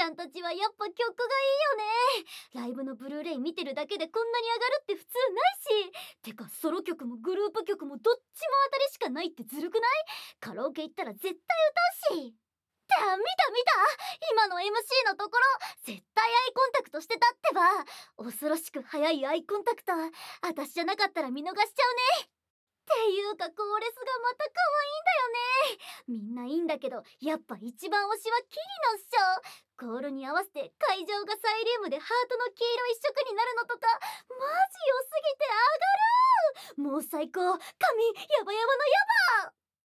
ゃんたちはやっぱ曲がいいよね。ライブのブルーレイ見てるだけでこんなに上がるって普通ないし。てかソロ曲もグループ曲もどっちも当たりしかないってずるくない？カラオケ行ったら絶対歌うし。見た見た、今の MC のところ絶対アイコンタクトしてたってば。恐ろしく早いアイコンタクト、私じゃなかったら見逃しちゃうね。っていうかコーレスがまた可愛いんだよね。みんないいんだけどやっぱ一番推しはキリノっしょ。コールに合わせて会場がサイリウムでハートの黄色一色になるのとかマジ良すぎて上がる。もう最高、神ヤバヤバのヤバ。